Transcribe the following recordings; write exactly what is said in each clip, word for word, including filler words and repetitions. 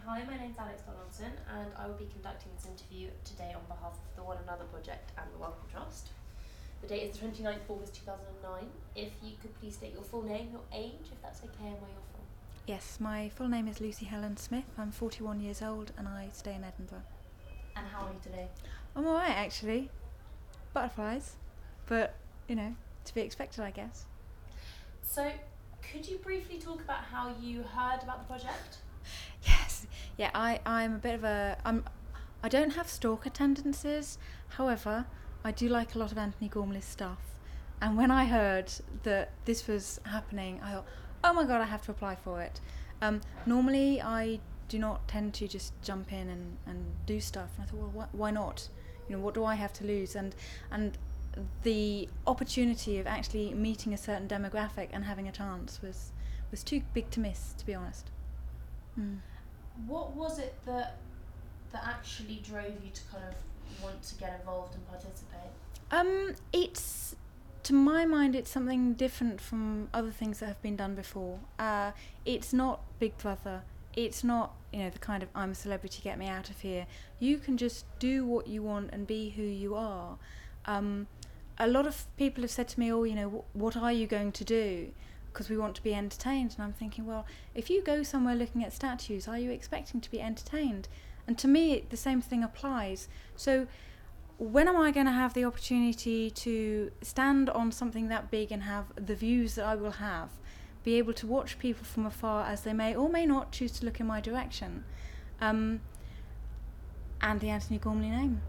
Hi, my name's Alex Donaldson, and I will be conducting this interview today on behalf of the One Another Project and the Wellcome Trust. The date is the twenty-ninth of August two thousand nine. If you could please state your full name, your age, if that's okay, and where you're from. Yes, my full name is Lucy Helen Smith. I'm forty-one years old and I stay in Edinburgh. And how are you today? I'm alright actually. Butterflies, but you know, to be expected, I guess. So, could you briefly talk about how you heard about the project? Yes, yeah, I, I'm a bit of a... I'm, I don't have stalker tendencies, however, I do like a lot of Anthony Gormley's stuff. And when I heard that this was happening, I thought, oh my god, I have to apply for it. Um, normally, I do not tend to just jump in and, and do stuff. And I thought, well, wh- why not? You know, what do I have to lose? And and the opportunity of actually meeting a certain demographic and having a chance was was too big to miss, to be honest. Mm. What was it that that actually drove you to kind of want to get involved and participate? Um, it's, to my mind, it's something different from other things that have been done before. Uh, it's not Big Brother. It's not, you know, the kind of I'm a celebrity, get me out of here. You can just do what you want and be who you are. Um, a lot of people have said to me, oh, you know, wh- what are you going to do? Because we want to be entertained. And I'm thinking, well, if you go somewhere looking at statues, are you expecting to be entertained? And to me, the same thing applies. So when am I going to have the opportunity to stand on something that big and have the views that I will have, be able to watch people from afar as they may or may not choose to look in my direction, um, and the Anthony Gormley name?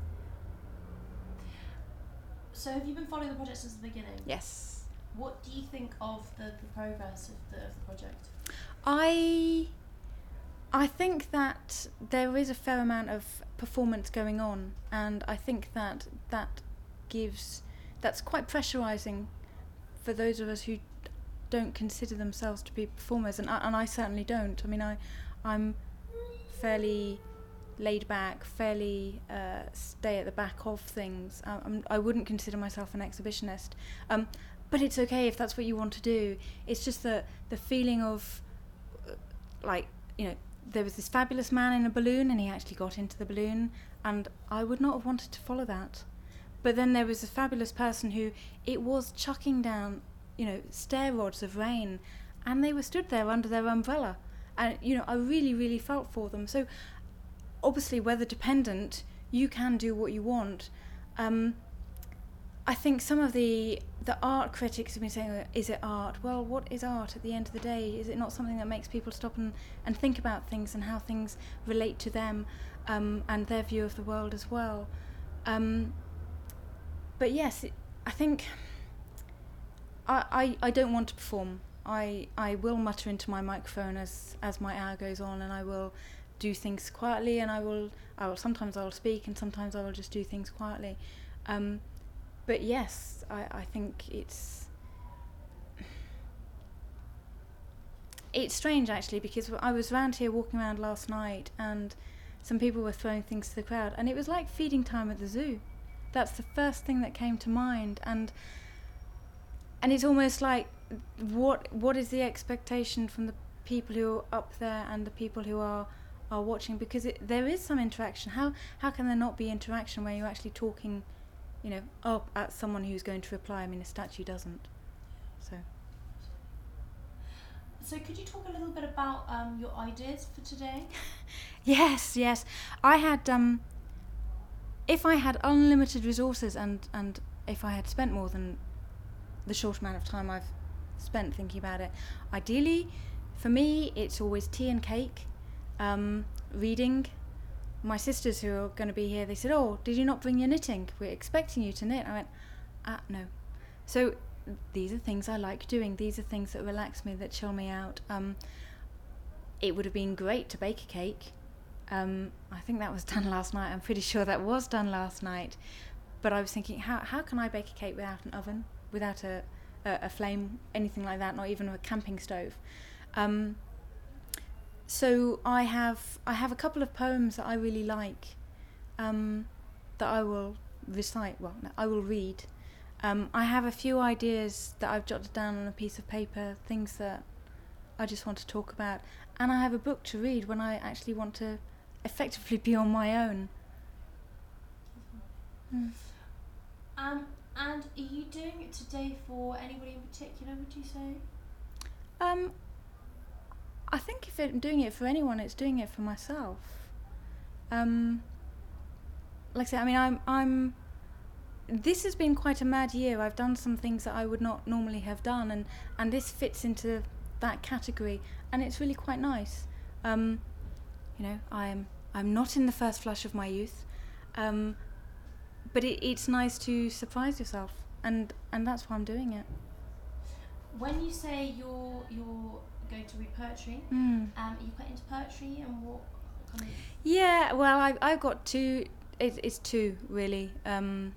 So have you been following the project since the beginning? Yes. What do you think of the, the progress of the, of the project? I I think that there is a fair amount of performance going on, and I think that that gives that's quite pressurising for those of us who don't consider themselves to be performers, and I, and I certainly don't. I mean, I I'm fairly laid back, fairly uh, stay at the back of things. I, I'm, I wouldn't consider myself an exhibitionist, um, but it's okay if that's what you want to do. It's just that the feeling of, uh, like, you know, there was this fabulous man in a balloon and he actually got into the balloon, and I would not have wanted to follow that. But then there was a fabulous person who it was chucking down, you know, stair rods of rain, and they were stood there under their umbrella, and you know, I really really felt for them. So obviously weather dependent, you can do what you want. um, I think some of the the art critics have been saying, is it art? Well, what is art at the end of the day? Is it not something that makes people stop and, and think about things and how things relate to them, um, and their view of the world as well? Um, but yes, it, I think I, I, I don't want to perform. I, I will mutter into my microphone as, as my hour goes on, and I will do things quietly, and I will I will sometimes I will speak, and sometimes I will just do things quietly. Um, but yes, I, I think it's it's strange actually, because I was around here walking around last night, and some people were throwing things to the crowd, and it was like feeding time at the zoo. That's the first thing that came to mind, and and it's almost like, what what is the expectation from the people who are up there and the people who are are watching? Because it, there is some interaction. How how can there not be interaction when you're actually talking, you know, up at someone who's going to reply? I mean, a statue doesn't. So. So could you talk a little bit about um, your ideas for today? Yes, yes. I had, um, if I had unlimited resources, and, and if I had spent more than the short amount of time I've spent thinking about it, ideally, for me, it's always tea and cake, um, reading. My sisters who are going to be here, they said, oh, did you not bring your knitting? We're expecting you to knit. I went, ah, no. So these are things I like doing. These are things that relax me, that chill me out. Um, it would have been great to bake a cake. Um, I think that was done last night. I'm pretty sure that was done last night. But I was thinking, how how can I bake a cake without an oven, without a, a, a flame, anything like that, not even a camping stove? Um, so I have I have a couple of poems that I really like, um, that I will recite. Well, no, I will read. Um, I have a few ideas that I've jotted down on a piece of paper, things that I just want to talk about, and I have a book to read when I actually want to effectively be on my own. Mm. Um, and are you doing it today for anybody in particular, would you say? Um, I think if I'm doing it for anyone, it's doing it for myself. Um, like I say, I mean, I'm, I'm, this has been quite a mad year. I've done some things that I would not normally have done, and, and this fits into that category, and it's really quite nice. Um, you know, I'm, I'm not in the first flush of my youth, um, but it, it's nice to surprise yourself, and, and that's why I'm doing it. When you say you're you're going to read poetry, Mm. um, are you quite into poetry, and what kind of? Yeah, well, I I've got two. It, it's two really. Um,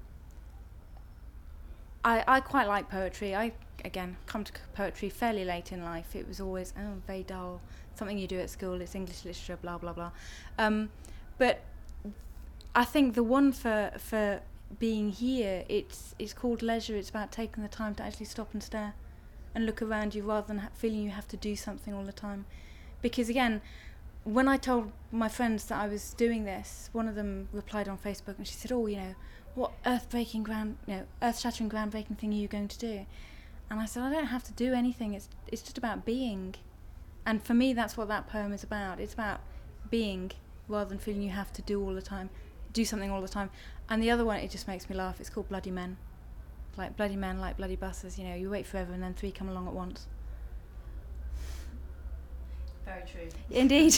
I I quite like poetry. I again come to poetry fairly late in life. It was always oh very dull, something you do at school. It's English literature, blah blah blah. Um, but I think the one for for being here, it's it's called leisure. It's about taking the time to actually stop and stare, and look around you rather than ha- feeling you have to do something all the time. Because again, when I told my friends that I was doing this, one of them replied on Facebook and she said, "Oh, you know, what earth-breaking, ground, you know, earth-shattering, groundbreaking thing are you going to do?" And I said, "I don't have to do anything. It's it's just about being." And for me, that's what that poem is about. It's about being rather than feeling you have to do all the time, do something all the time. And the other one, it just makes me laugh. It's called Bloody Men. Like bloody men, like bloody buses. You know, you wait forever and then three come along at once. Very true. Indeed.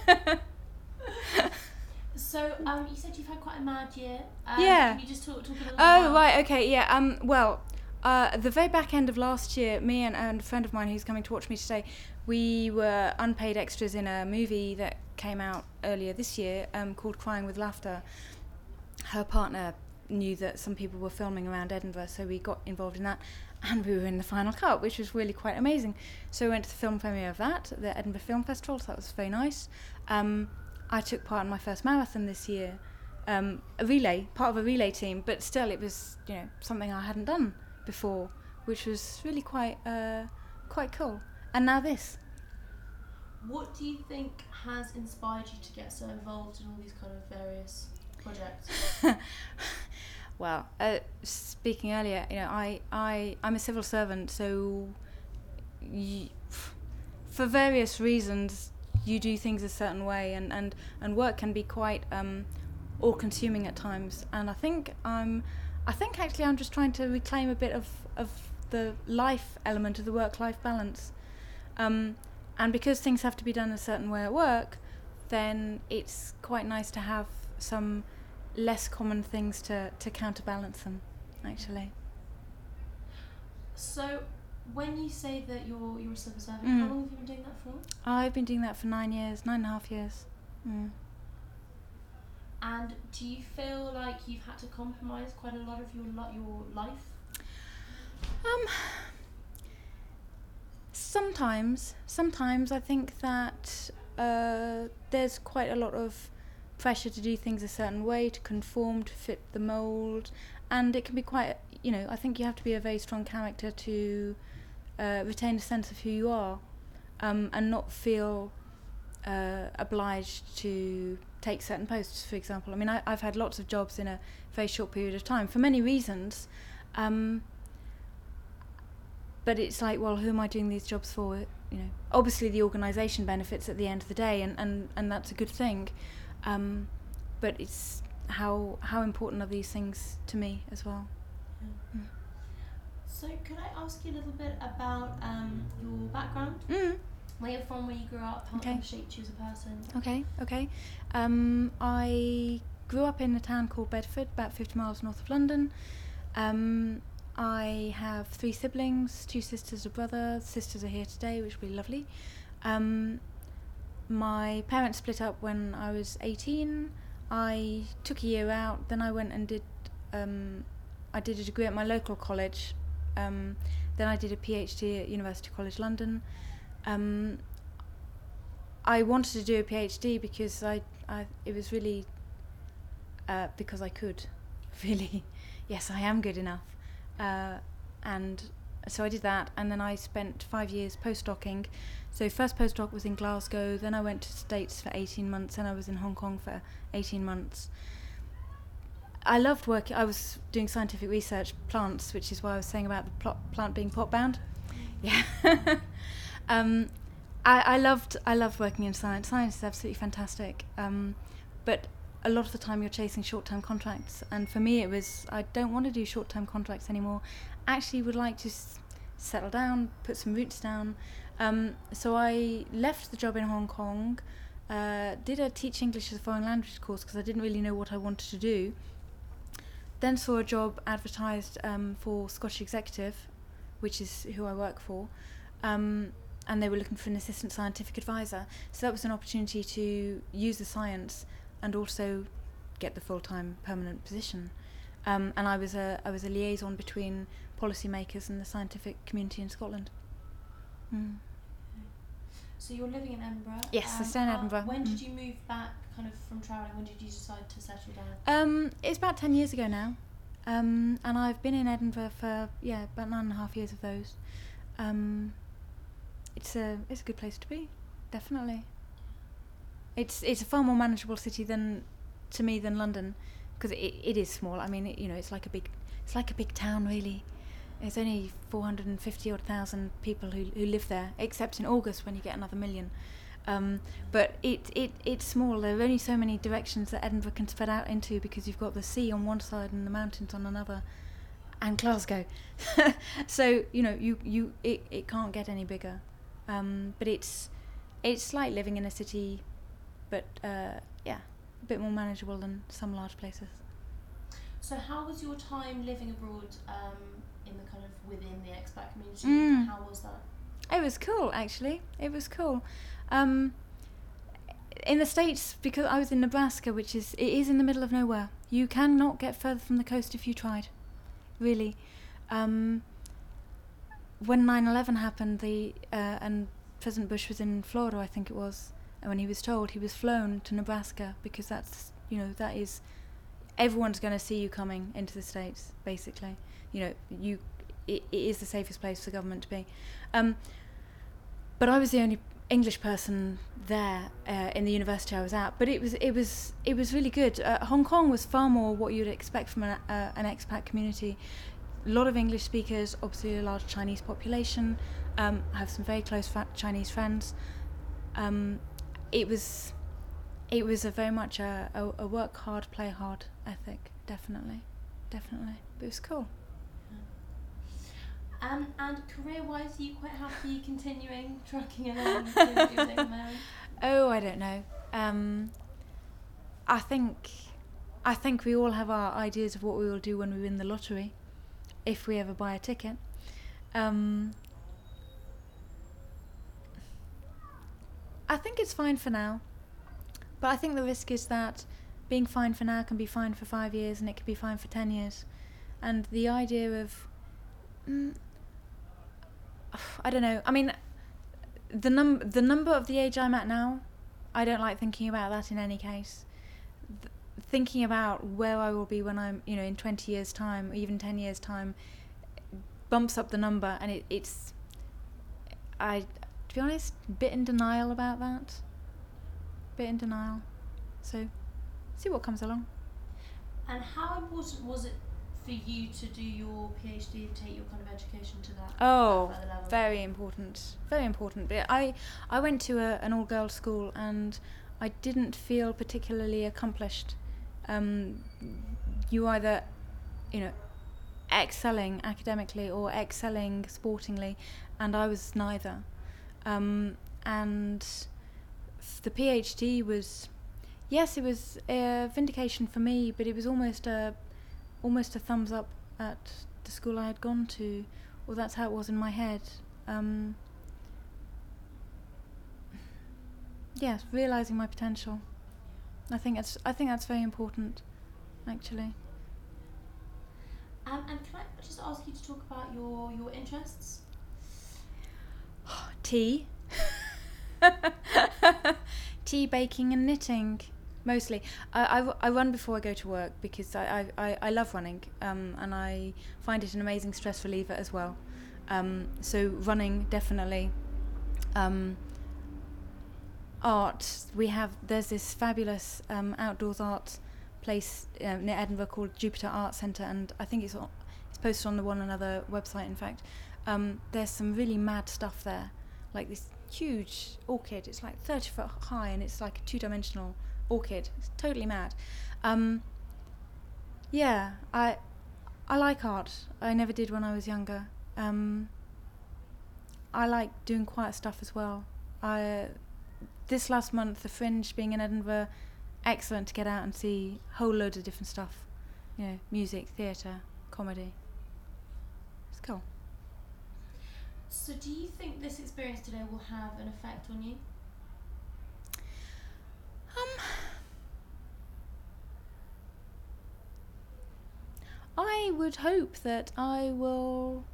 So, um, you said you've had quite a mad year. Um, Yeah. Can you just talk, talk a little Oh, about? right, okay, yeah. Um, well, uh, at the very back end of last year, me and, and a friend of mine who's coming to watch me today, we were unpaid extras in a movie that came out earlier this year um, called Crying with Laughter. Her partner knew that some people were filming around Edinburgh, so we got involved in that, and we were in the final cut, which was really quite amazing. So we went to the film premiere of that at the Edinburgh Film Festival, so that was very nice. Um, I took part in my first marathon this year, um, a relay, part of a relay team, but still it was, you know, something I hadn't done before, which was really quite, uh, quite cool. And now this. What do you think has inspired you to get so involved in all these kind of various projects? Well, uh, speaking earlier, you know, I, I, I'm a civil servant, so y- for various reasons, you do things a certain way, and, and, and work can be quite um, all-consuming at times. And I think I'm, I think actually I'm just trying to reclaim a bit of, of the life element of the work-life balance. Um, and because things have to be done a certain way at work, then it's quite nice to have some less common things to, to counterbalance them, actually. So, when you say that you're you're a civil servant, Mm. how long have you been doing that for? I've been doing that for nine years, nine and a half years. Mm. And do you feel like you've had to compromise quite a lot of your lo- your life? Um, sometimes, sometimes I think that uh, there's quite a lot of pressure to do things a certain way, to conform, to fit the mould, and it can be quite, you know, I think you have to be a very strong character to uh, retain a sense of who you are, um, and not feel uh, obliged to take certain posts, for example. I mean, I, I've had lots of jobs in a very short period of time for many reasons, um, but it's like, well, who am I doing these jobs for? You know, obviously the organisation benefits at the end of the day, and, and, and that's a good thing. Um, but it's how how important are these things to me as well. Yeah. Mm. So could I ask you a little bit about um, your background? Mm. Where you're from, where you grew up, how Okay. it shaped you as a person? Okay, okay. Um, I grew up in a town called Bedford, about fifty miles north of London. Um, I have three siblings, two sisters, a brother. Sisters are here today, which will be lovely. Um, My parents split up when I was eighteen. I took a year out, then I went and did, um, I did a degree at my local college. Um, then I did a PhD at University College London. Um, I wanted to do a PhD because I, I it was really, uh, because I could, really. Yes, I am good enough. Uh, and so I did that, and then I spent five years postdocing. So first postdoc was in Glasgow, then I went to States for eighteen months, and I was in Hong Kong for eighteen months. I loved working. I was doing scientific research, plants, which is why I was saying about the pl- plant being pot bound. Yeah. um, I, I loved I loved working in science. Science is absolutely fantastic. Um, but a lot of the time you're chasing short-term contracts, and for me it was, I don't want to do short-term contracts anymore. Actually would like to s- settle down, put some roots down. Um, so I left the job in Hong Kong, uh, did a Teach English as a Foreign Language course because I didn't really know what I wanted to do. Then saw a job advertised um, for Scottish Executive, which is who I work for, um, and they were looking for an assistant scientific advisor. So that was an opportunity to use the science and also get the full-time permanent position. Um, and I was a I was a liaison between policymakers and the scientific community in Scotland. Mm. So you're living in Edinburgh? Yes, um, I stay in how, Edinburgh. When mm. did you move back kind of from travelling? When did you decide to settle down? Um, it's about ten years ago now. Um, and I've been in Edinburgh for, yeah, about nine and a half years of those. Um, it's a it's a good place to be, definitely. It's it's a far more manageable city than, to me, than London, because it it is small. I mean, it, you know, it's like a big it's like a big town, really. There's only four hundred fifty odd thousand people who who live there, except in August when you get another million. Um, but it, it it's small. There are only so many directions that Edinburgh can spread out into, because you've got the sea on one side and the mountains on another, and Glasgow. So you know you, you it, it can't get any bigger. Um, but it's it's like living in a city, but uh, yeah, a bit more manageable than some large places. So how was your time living abroad, um, in the kind of within the expat community? Mm. How was that? It was cool, actually. It was cool. Um, in the States, because I was in Nebraska, which is, it is in the middle of nowhere. You cannot get further from the coast if you tried, really. Um, when nine eleven happened, the uh, and President Bush was in Florida, I think it was, and when he was told, he was flown to Nebraska, because that's, you know, that is, everyone's going to see you coming into the States, basically. You know, you, it, it is the safest place for the government to be. Um, but I was the only English person there uh, in the university I was at. But it was it was it was really good. Uh, Hong Kong was far more what you'd expect from an, uh, an expat community. A lot of English speakers, obviously a large Chinese population. Um, I have some very close fa- Chinese friends. Um, it was it was a very much a, a, a work hard, play hard ethic. Definitely, definitely. But it was cool. Um, and career-wise, are you quite happy continuing trucking along, doing what you're doing now? Oh, I don't know. Um, I think, I think we all have our ideas of what we will do when we win the lottery, if we ever buy a ticket. Um, I think it's fine for now, but I think the risk is that being fine for now can be fine for five years, and it can be fine for ten years, and the idea of mm, I don't know. I mean, the num the number of the age I'm at now, I don't like thinking about that in any case. Th- thinking about where I will be when I'm, you know, in twenty years' time, or even ten years' time, bumps up the number, and it, it's, I, to be honest, a bit in denial about that. Bit in denial. So, see what comes along. And how important was it for you to do your PhD and take your kind of education to that, oh, that further level? Very important, very important. But I, I went to a, an all-girls school, and I didn't feel particularly accomplished. Um, you either, you know, excelling academically or excelling sportingly, and I was neither. Um, and the PhD was, yes, it was a vindication for me, but it was almost a almost a thumbs up at the school I had gone to, or that's how it was in my head. Um, yes, realising my potential. I think that's I think that's very important, actually. Um, and can I just ask you to talk about your, your interests? Tea. Tea, baking and knitting. Mostly. I, I, I run before I go to work because I, I, I love running, um, and I find it an amazing stress reliever as well. Um, so running, definitely. Um, art, we have, there's this fabulous um, outdoors art place uh, near Edinburgh called Jupiter Art Centre, and I think it's on, it's posted on the One Another website, in fact. Um, there's some really mad stuff there, like this huge orchid. It's like thirty foot high, and it's like a two-dimensional orchid. It's totally mad. Um, yeah, I I like art. I never did when I was younger. Um, I like doing quiet stuff as well. I this last month, the Fringe being in Edinburgh, excellent to get out and see a whole load of different stuff. You know, music, theatre, comedy. It's cool. So do you think this experience today will have an effect on you? Um, I would hope that I will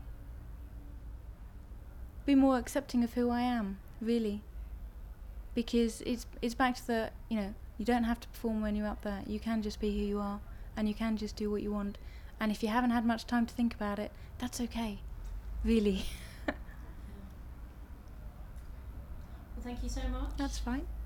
be more accepting of who I am, really. Because it's it's back to the, you know, you don't have to perform when you're up there. You can just be who you are, and you can just do what you want. And if you haven't had much time to think about it, that's okay. Really. Well, thank you so much. That's fine.